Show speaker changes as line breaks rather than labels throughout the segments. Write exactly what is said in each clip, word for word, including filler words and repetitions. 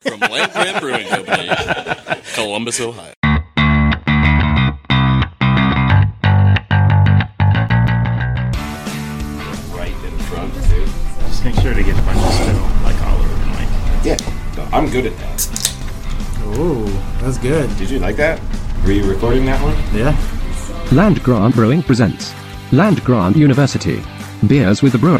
from Land Grant Brewing Company, Columbus, Ohio.
Right in front, too.
Just make sure to get a bunch of spittle, like all over the mic.
Yeah, I'm good at that.
Ooh, that's good.
Did you like that? Were you recording that one?
Yeah.
Land Grant Brewing presents Land Grant University. Beers with the Brewers.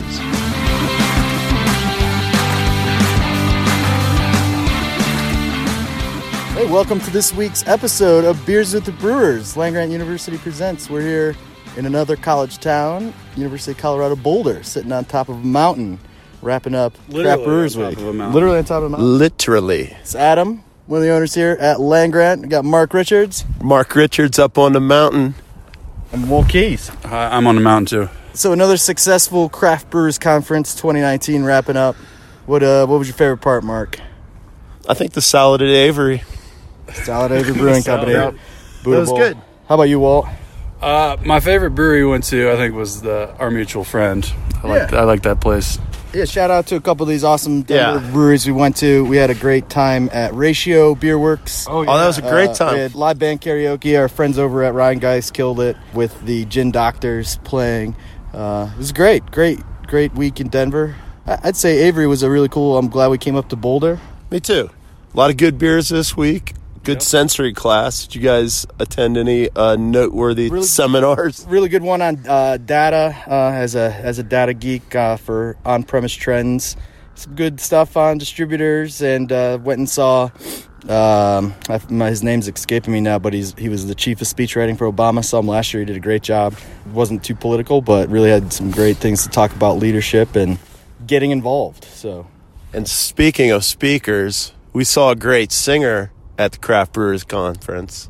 Hey, welcome to this week's episode of Beers with the Brewers. Land Grant University presents. We're here in another college town, University of Colorado Boulder, sitting on top of a mountain, wrapping up Craft Brewers Week. Literally on top of a mountain.
Literally.
It's Adam, one of the owners here at Land Grant. We got Mark Richards.
Mark Richards up on the mountain.
And Walt Keys.
Hi, I'm on the mountain too.
So another successful Craft Brewers Conference twenty nineteen wrapping up. What uh, what was your favorite part, Mark?
I think the salad at Avery.
Salad Avery Brewing Company.
That
Buddha
was
Bowl.
good.
How about you, Walt?
Uh, my favorite brewery we went to, I think, was the Our Mutual Friend. I like
Yeah.
I like that place.
Yeah, shout out to a couple of these awesome Denver
Yeah.
breweries we went to. We had a great time at Ratio Beer Works.
Oh, that was a great
Uh,
time.
We had live band karaoke. Our friends over at Ryan Geist killed it with the Gin Doctors playing. Uh, it was great, great, great week in Denver. I- I'd say Avery was a really cool. I'm glad we came up to Boulder.
Me too. A lot of good beers this week. Good sensory class. Did you guys attend any uh, noteworthy
Really-
seminars?
Really good one on uh, data uh, as a as a data geek uh, for on-premise trends. Some good stuff on distributors, and uh, went and saw. Um, I, my, his name's escaping me now, but he's he was the chief of speech writing for Obama. Saw him last year. He did a great job. Wasn't too political, but really had some great things to talk about leadership and getting involved. So,
And speaking of speakers, we saw a great singer at the Craft Brewers Conference.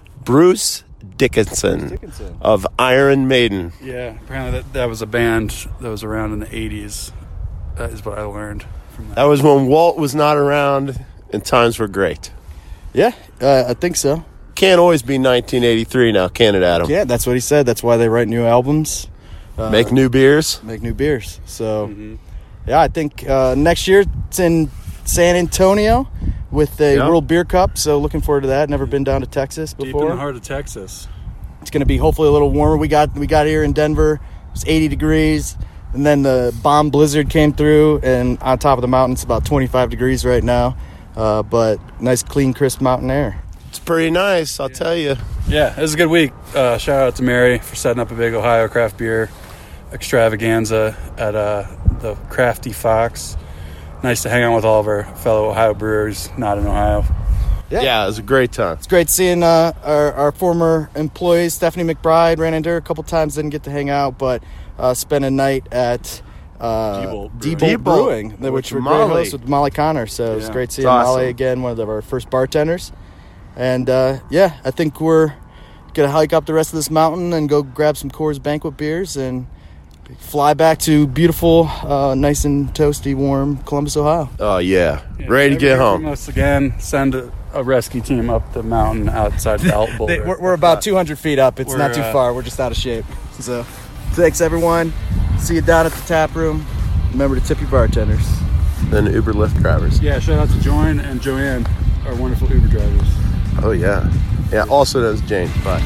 Bruce Dickinson,
Bruce Dickinson.
of Iron Maiden.
Yeah, apparently that, that was a band that was around in the eighties. That is what I learned from that.
That was when Walt was not around and times were great.
yeah, uh, I think so.
Can't always be nineteen eighty-three now, can it, Adam?
Yeah, that's what he said. That's why they write new albums. Uh,
Make new beers.
make new beers. So, yeah, I think uh, next year it's in San Antonio with the
Yeah.
World Beer Cup. So, looking forward to that. Never been down to Texas
Deep in
before.
the heart of Texas.
It's going to be hopefully a little warmer. We got we got here in Denver. It was eighty degrees, and then the bomb blizzard came through. And on top of the mountain, it's about twenty-five degrees right now. Uh, but nice, clean, crisp mountain air.
It's pretty nice, I'll tell you.
Yeah, it was a good week. Uh, shout out to Mary for setting up a big Ohio craft beer extravaganza at uh, the Crafty Fox. Nice to hang out with all of our fellow Ohio brewers, not in Ohio.
Yeah.
Yeah, it was a great time.
It's great seeing uh, our, our former employees. Stephanie McBride ran into her a couple times, didn't get to hang out, but uh, spent a night at uh,
Diebold
Diebold
Brewing.
Brewing,
With
which were great
Molly.
hosts with Molly Connor. So it's
Yeah.
great seeing
It's awesome.
Molly again, one of our first bartenders. And uh, yeah, I think we're going to hike up the rest of this mountain and go grab some Coors Banquet beers and fly back to beautiful, uh, nice and toasty, warm Columbus, Ohio.
Oh, yeah.
Yeah,
Ready to
maybe
get
hear
home.
from us again. Send a, a rescue team up the mountain outside the Alt Boulder.
They, we're, we're about two hundred feet up. It's
We're,
not too
uh,
far. We're just out of shape. So, thanks everyone. See you down at the tap room. Remember to tip your bartenders.
Then Uber Lyft drivers.
Yeah, shout out to Joanne and Joanne, our wonderful Uber drivers.
Oh, yeah. Yeah, also known as Jane. Bye.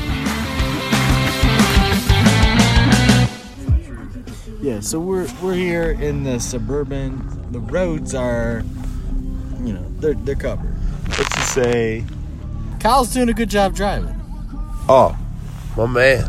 Yeah, so we're we're here in the suburban. The roads are, you know, they're they're covered.
Let's just say,
Kyle's doing a good job driving.
oh, my man.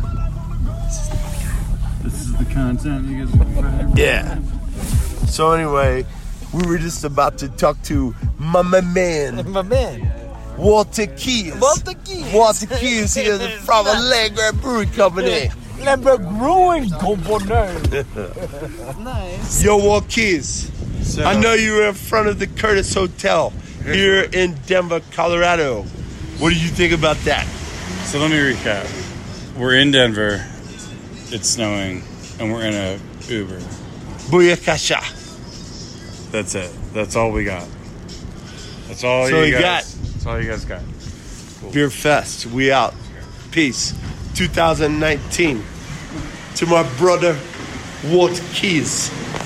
This is the content you guys
Yeah. So anyway, we were just about to talk to my my man,
My man,
Walter Keys.
Walter Keys.
Walter Keys here from the Land Grant Brewing Company.
Lambert Brewing Company. Nice.
Yo, Walt Keys. I know you were in front of the Curtis Hotel here in Denver, Colorado. What do you think about that?
So let me recap. We're in Denver, it's snowing, and we're in a Uber.
Booyakasha.
That's it. That's all we got. That's all
So
you
we
guys. That's all you guys got.
Beer Fest, we out. Peace. twenty nineteen. To my brother, Walt Keys.